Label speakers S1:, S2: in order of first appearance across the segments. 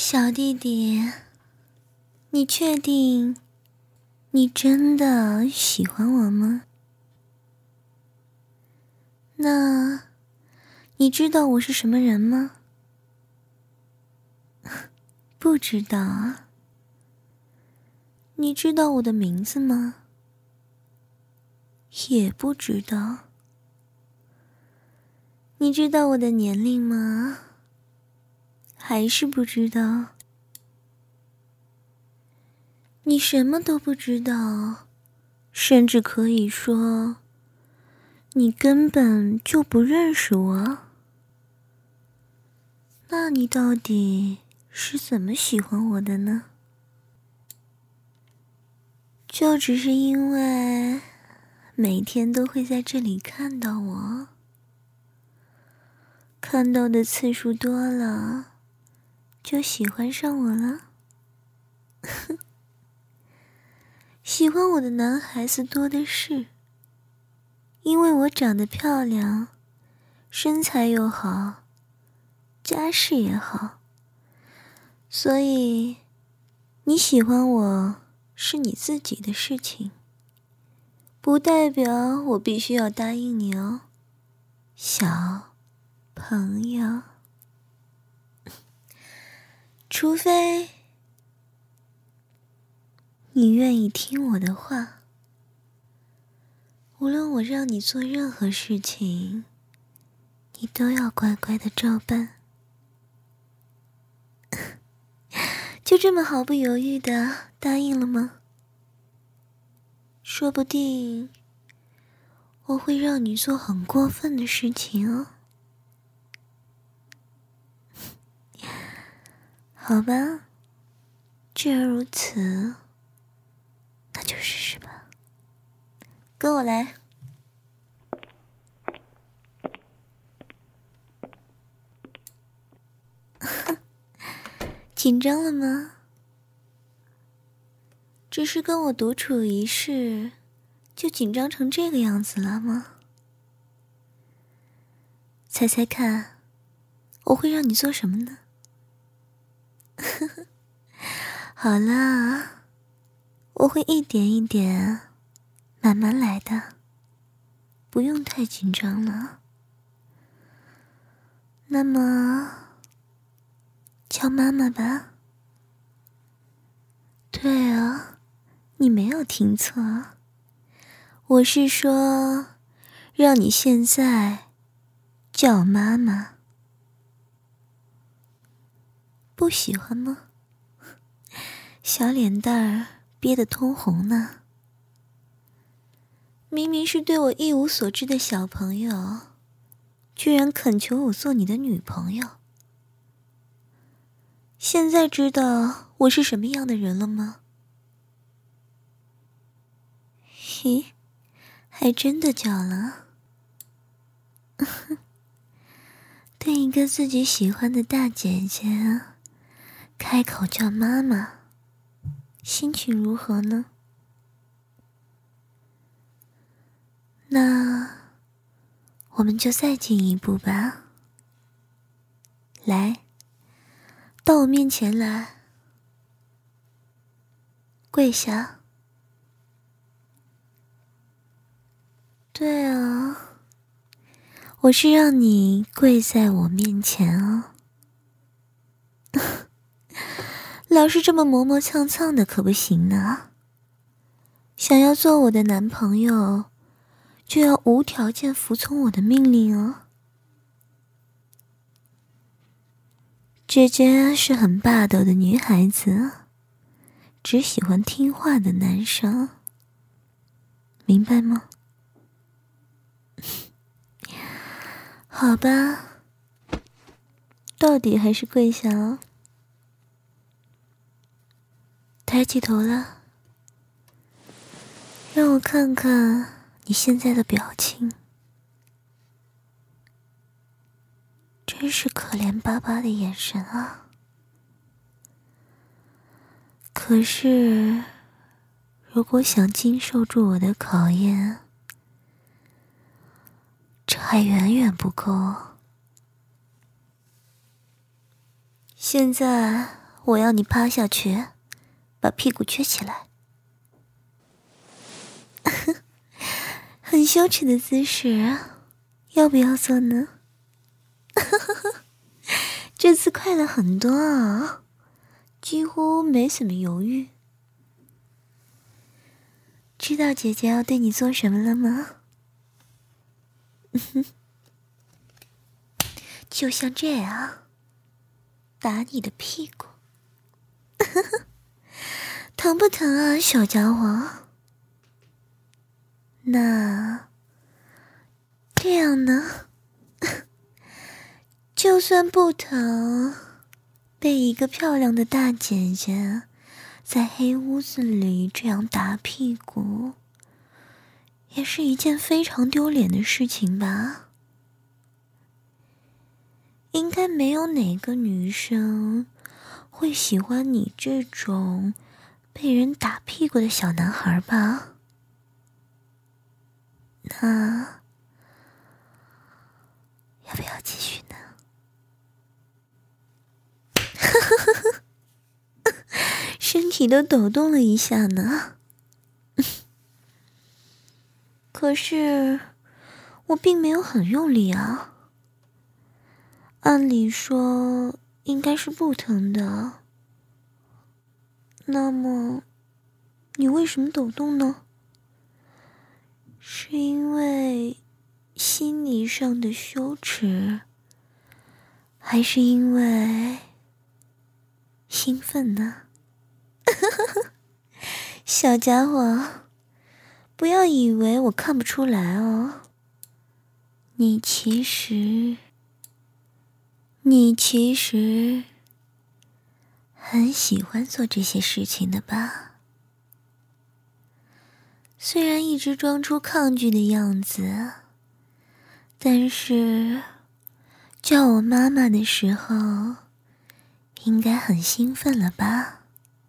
S1: 小弟弟，你确定你真的喜欢我吗？那你知道我是什么人吗？不知道啊。你知道我的名字吗？也不知道。你知道我的年龄吗？还是不知道。你什么都不知道，甚至可以说你根本就不认识我。那你到底是怎么喜欢我的呢？就只是因为每天都会在这里看到我，看到的次数多了，就喜欢上我了。喜欢我的男孩子多的是，因为我长得漂亮，身材又好，家世也好，所以你喜欢我是你自己的事情，不代表我必须要答应你哦，小朋友。除非你愿意听我的话，无论我让你做任何事情，你都要乖乖的照办。就这么毫不犹豫的答应了吗？说不定我会让你做很过分的事情哦。好吧，既然如此，那就试试吧。跟我来。紧张了吗？只是跟我独处一室，就紧张成这个样子了吗？猜猜看，我会让你做什么呢？好啦，我会一点一点慢慢来的，不用太紧张了。那么叫妈妈吧。对啊，你没有听错，我是说让你现在叫妈妈。不喜欢吗？小脸蛋儿憋得通红呢。明明是对我一无所知的小朋友，居然恳求我做你的女朋友。现在知道我是什么样的人了吗？咦，还真的叫了。对一个自己喜欢的大姐姐开口叫妈妈，心情如何呢？那我们就再进一步吧。来，到我面前来，跪下。对啊，我是让你跪在我面前啊。老是这么磨磨蹭蹭的可不行呢。想要做我的男朋友，就要无条件服从我的命令哦。姐姐是很霸道的女孩子，只喜欢听话的男生，明白吗？好吧，到底还是跪下哦。抬起头了，让我看看你现在的表情，真是可怜巴巴的眼神啊。可是，如果想经受住我的考验，这还远远不够。现在我要你趴下去，把屁股撅起来。很羞耻的姿势，要不要做呢？这次快了很多啊，几乎没怎么犹豫。知道姐姐要对你做什么了吗？就像这样，打你的屁股。疼不疼啊，小家伙？那这样呢？就算不疼，被一个漂亮的大姐姐在黑屋子里这样打屁股，也是一件非常丢脸的事情吧？应该没有哪个女生会喜欢你这种被人打屁股的小男孩吧？那要不要继续呢？身体都抖动了一下呢。可是我并没有很用力啊。按理说应该是不疼的。那么你为什么抖动呢？是因为心理上的羞耻，还是因为兴奋呢？小家伙，不要以为我看不出来哦。你其实很喜欢做这些事情的吧？虽然一直装出抗拒的样子，但是叫我妈妈的时候，应该很兴奋了吧？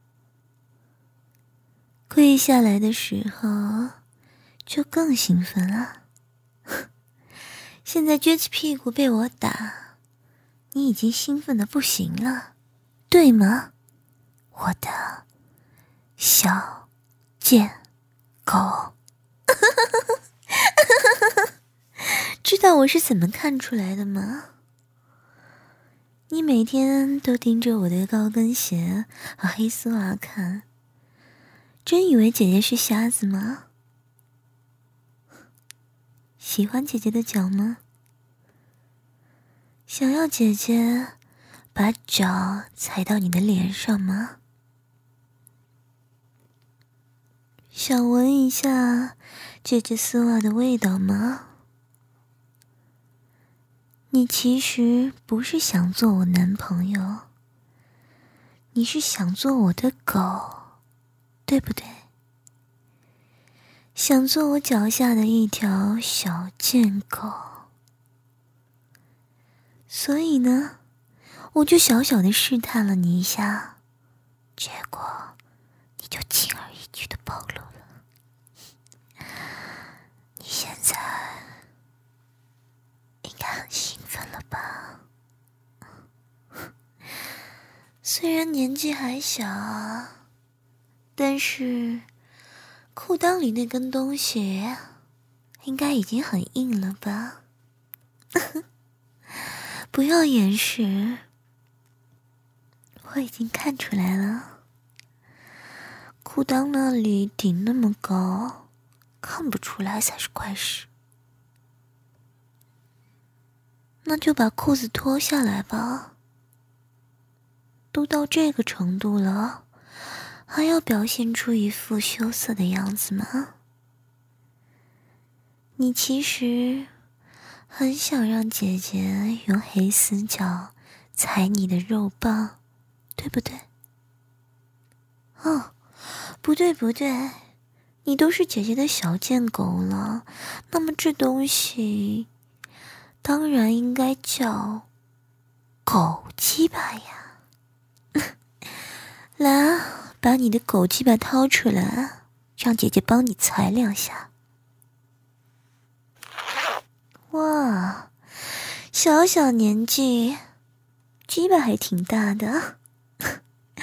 S1: 跪下来的时候，就更兴奋了。现在撅起屁股被我打，你已经兴奋得不行了，对吗？我的小贱狗。知道我是怎么看出来的吗？你每天都盯着我的高跟鞋和黑丝袜看，真以为姐姐是瞎子吗？喜欢姐姐的脚吗？想要姐姐把脚踩到你的脸上吗？想闻一下姐姐丝袜的味道吗？你其实不是想做我男朋友，你是想做我的狗，对不对？想做我脚下的一条小贱狗。所以呢，我就小小的试探了你一下，结果你就轻而易举的暴露了。你现在应该很兴奋了吧？虽然年纪还小，但是裤裆里那根东西应该已经很硬了吧？不要掩饰，我已经看出来了。裤裆那里顶那么高，看不出来才是怪事。那就把裤子脱下来吧。都到这个程度了，还要表现出一副羞涩的样子吗？你其实很想让姐姐用黑丝脚踩你的肉棒，对不对？哦，不对，你都是姐姐的小贱狗了，那么这东西当然应该叫狗鸡巴呀。来啊，把你的狗鸡巴掏出来，让姐姐帮你踩两下。哇，小小年纪，鸡巴还挺大的。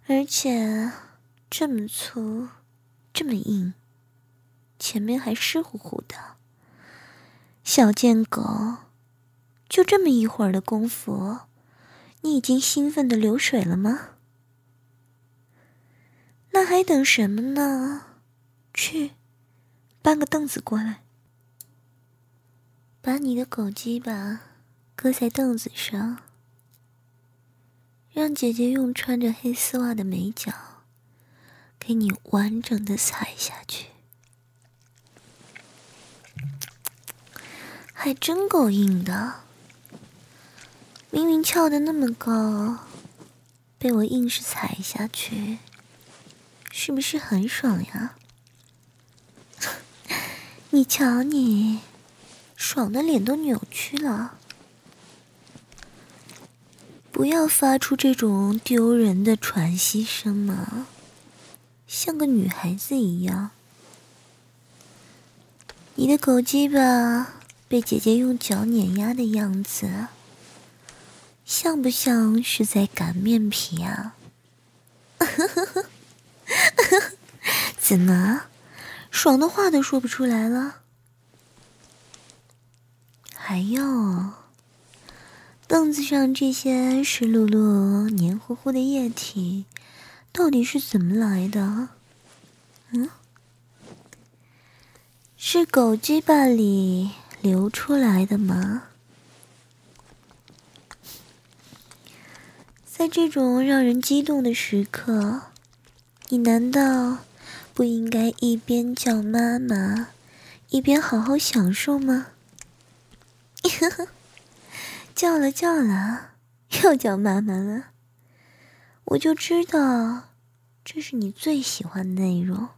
S1: 而且这么粗，这么硬，前面还湿乎乎的。小贱狗，就这么一会儿的功夫，你已经兴奋的流水了吗？那还等什么呢？去，搬个凳子过来，把你的狗鸡巴搁在凳子上，让姐姐用穿着黑丝袜的美脚给你完整的踩下去。还真够硬的，明明翘得那么高，被我硬是踩下去，是不是很爽呀？你瞧你，爽的脸都扭曲了。不要发出这种丢人的喘息声嘛，像个女孩子一样。你的狗鸡巴被姐姐用脚碾压的样子，像不像是在擀面皮啊？怎么，爽的话都说不出来了？还有，凳子上这些湿漉漉、黏糊糊的液体，到底是怎么来的？是狗鸡巴里流出来的吗？在这种让人激动的时刻，你难道不应该一边叫妈妈，一边好好享受吗？叫了，又叫妈妈了，我就知道这是你最喜欢的内容。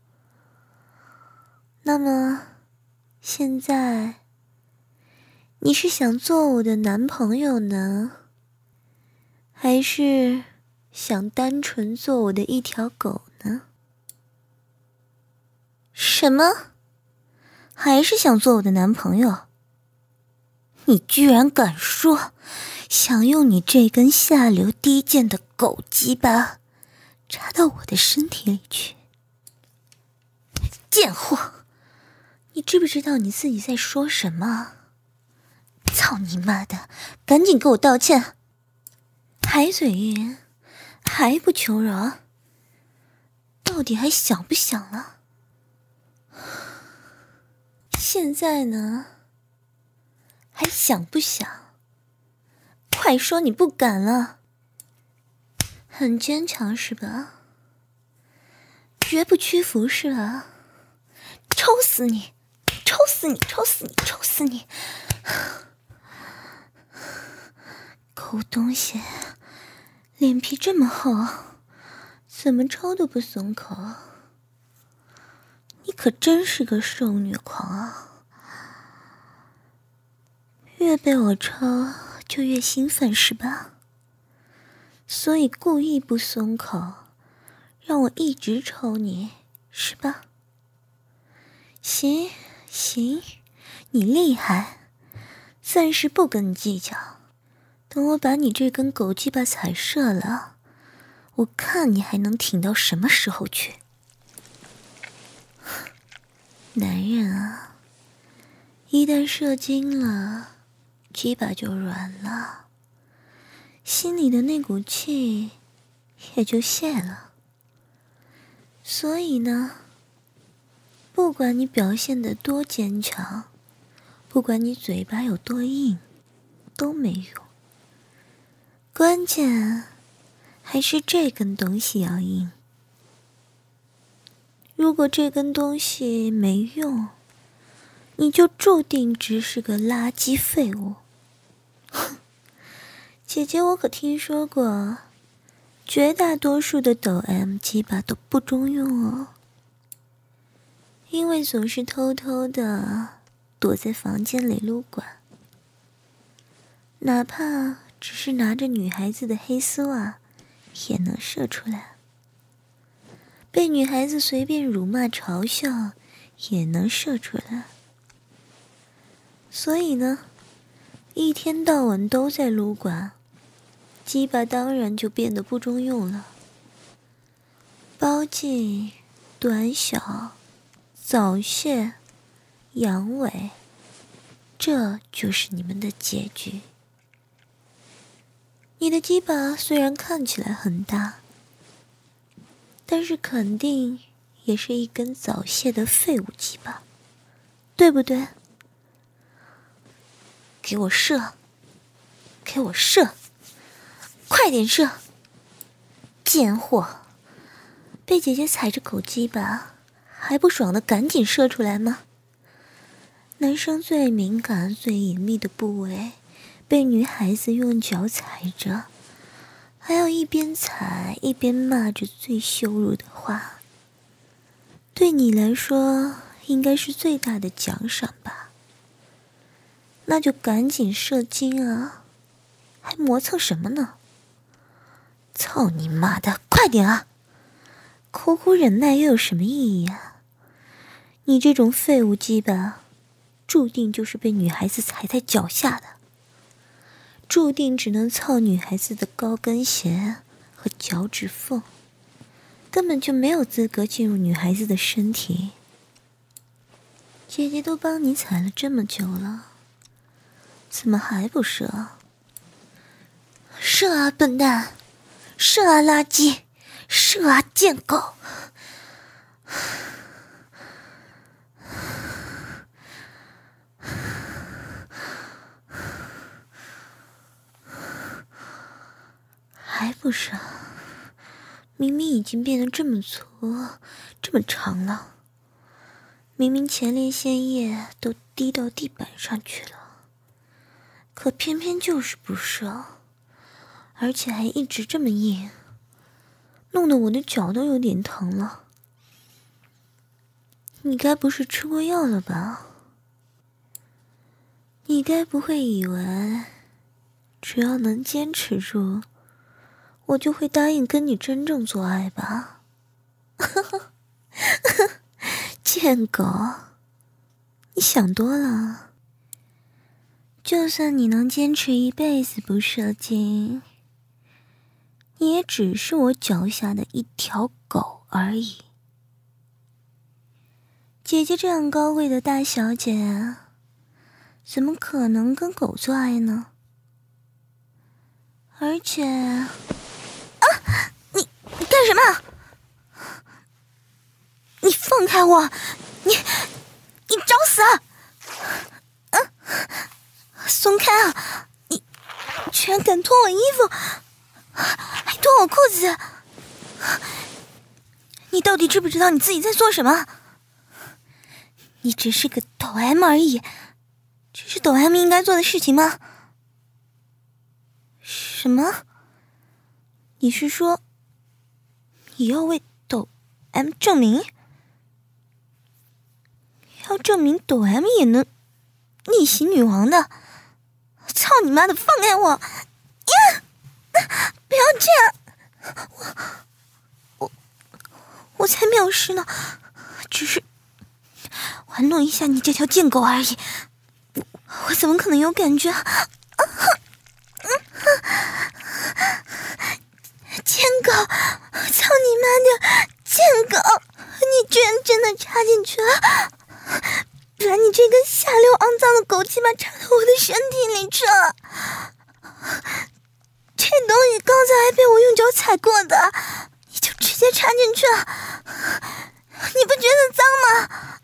S1: 那么，现在你是想做我的男朋友呢，还是想单纯做我的一条狗呢？什么？还是想做我的男朋友？你居然敢说想用你这根下流低贱的狗鸡巴插到我的身体里去？贱货！你知不知道你自己在说什么？操你妈的，赶紧给我道歉！还嘴硬，还不求饶？到底还想不想了？现在呢？还想不想？快说你不敢了！很坚强是吧？绝不屈服是吧？抽死你！抽死你！抽死你！抽死你！狗东西，脸皮这么厚，怎么抽都不松口。你可真是个受虐狂啊！越被我抽就越兴奋是吧？所以故意不松口，让我一直抽你是吧？行，你厉害，暂时不跟你计较。等我把你这根狗鸡巴踩射了，我看你还能挺到什么时候去。男人啊，一旦射精了，鸡巴就软了，心里的那股气也就泄了。所以呢，不管你表现得多坚强，不管你嘴巴有多硬，都没用。关键还是这根东西要硬。如果这根东西没用，你就注定只是个垃圾废物。姐姐，我可听说过，绝大多数的抖 M 鸡巴都不中用哦，因为总是偷偷的躲在房间里撸管，哪怕只是拿着女孩子的黑丝袜，也能射出来。被女孩子随便辱骂嘲笑，也能射出来。所以呢，一天到晚都在撸管，鸡巴当然就变得不中用了。 包茎、短小、早泄、阳痿，这就是你们的结局。你的鸡巴虽然看起来很大，但是肯定也是一根早泄的废物鸡巴，对不对？给我射，给我射，快点射！贱货，被姐姐踩着狗鸡巴，还不爽的赶紧射出来吗？男生最敏感、最隐秘的部位，被女孩子用脚踩着，还要一边踩一边骂着最羞辱的话。对你来说，应该是最大的奖赏吧？那就赶紧射精啊！还磨蹭什么呢？操你妈的，快点啊！苦苦忍耐又有什么意义啊？你这种废物鸡巴，注定就是被女孩子踩在脚下的，注定只能操女孩子的高跟鞋和脚趾缝，根本就没有资格进入女孩子的身体。姐姐都帮你踩了这么久了，怎么还不射？射啊，笨蛋！射啊，垃圾！射啊，贱狗！还不射？明明已经变得这么粗，这么长了，明明前列腺液都滴到地板上去了，可偏偏就是不射，而且还一直这么硬，弄得我的脚都有点疼了。你该不是吃过药了吧？你该不会以为只要能坚持住，我就会答应跟你真正做爱吧？贱狗，你想多了。就算你能坚持一辈子不射精，你也只是我脚下的一条狗而已。姐姐这样高贵的大小姐，怎么可能跟狗做爱呢？而且，你干什么？你放开我！你找死啊！松开啊！你居然敢脱我衣服，还脱我裤子！你到底知不知道你自己在做什么？你只是个抖 M 而已，这是抖 M 应该做的事情吗？什么？你是说你要为抖 M 证明？要证明抖 M 也能逆袭女王的？操你妈的，放开我！呀！不要这样！我才藐视呢，只是玩弄一下你这条贱狗而已，我怎么可能有感觉？贱狗，操你妈的贱狗！你居然真的插进去了，把你这根下流肮脏的狗鸡巴插到我的身体里去了！这东西刚才还被我用脚踩过的，你就直接插进去了，你不觉得脏吗？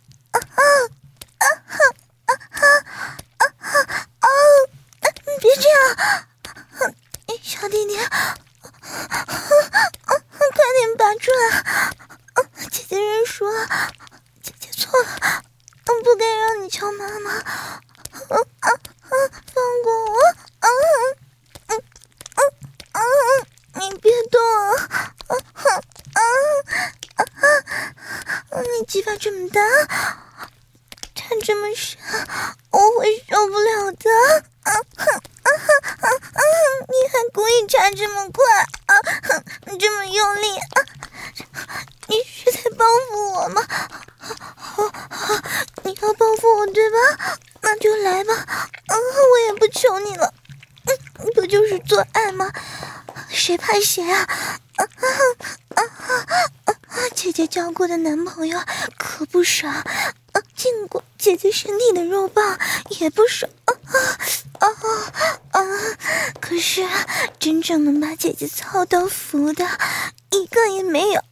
S1: 别这样，小弟弟，快点拔出来！姐姐认输了，姐姐错了，不该让你敲妈妈，放过我！你别动你鸡巴这么大，插这么深，我会受不了的。你还故意插这么快，这么用力，你是在报复我吗？你要报复我对吧？那就来吧，我也不求你了，不就是做爱吗？谁怕谁啊？ 姐交过的男朋友可不少，见过姐姐身体的肉棒也不少，可是真正能把姐姐操到服的一个也没有。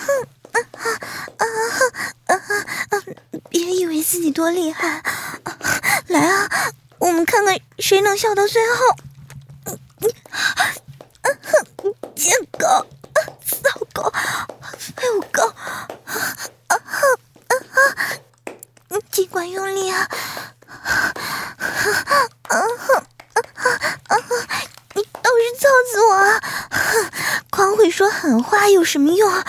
S1: 别以为自己多厉害，来啊，我们看看谁能笑到最后。贱狗，骚狗，废物狗，尽管用力啊！你倒是操死我啊！光会说狠话有什么用啊？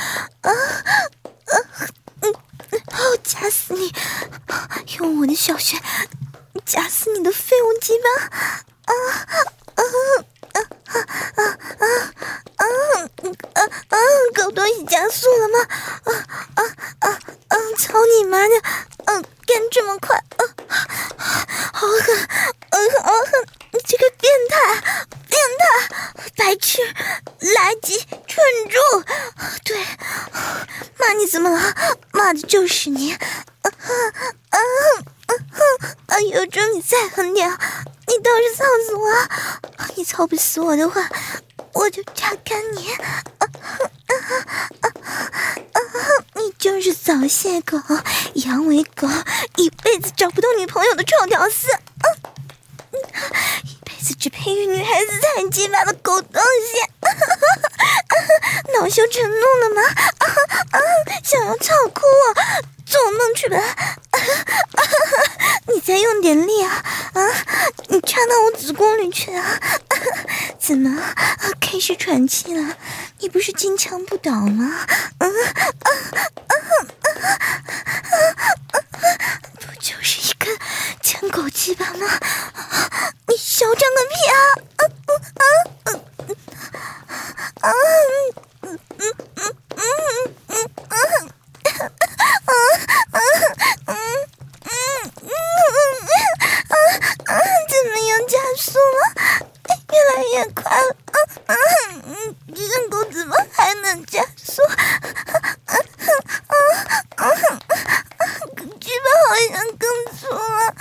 S1: 夹死你！用我的小穴夹死你的废物鸡巴！狗东西加速了吗？操你妈的！干这么快！好狠！好狠！你这个变态！白痴！垃圾！蠢猪！对，骂你怎么了？骂的就是你！有种你再狠点！你倒是操死我！你操不死我的话，我就榨干你！你就是早泄狗、阳痿狗，一辈子找不到女朋友的臭屌丝！一辈子只配与女孩子太鸡巴的狗东西！恼羞成怒了吗？想要操哭我，做梦去吧！你再用点力啊！你插到我子宫里去啊！怎么开始喘气了？你不是金枪不倒吗？不就是一根贱狗鸡巴吗？你嚣张个屁啊！怎么又加速了？越来越快了！这狗怎么还能加速？鸡巴好像更粗了！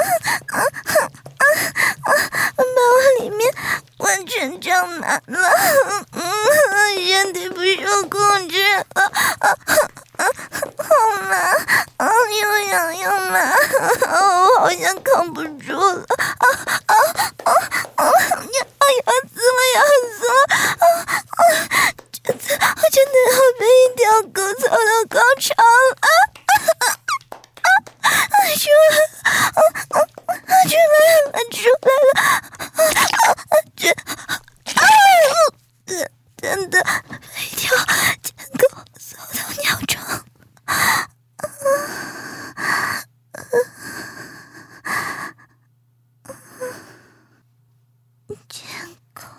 S1: 把我里面完全胀满了，身体不受控制了，好麻，又痒又麻，我好像扛不住了，要死了！真的要被一条狗操到高潮了！出来了！真的被一条贱狗操到尿床！贱狗！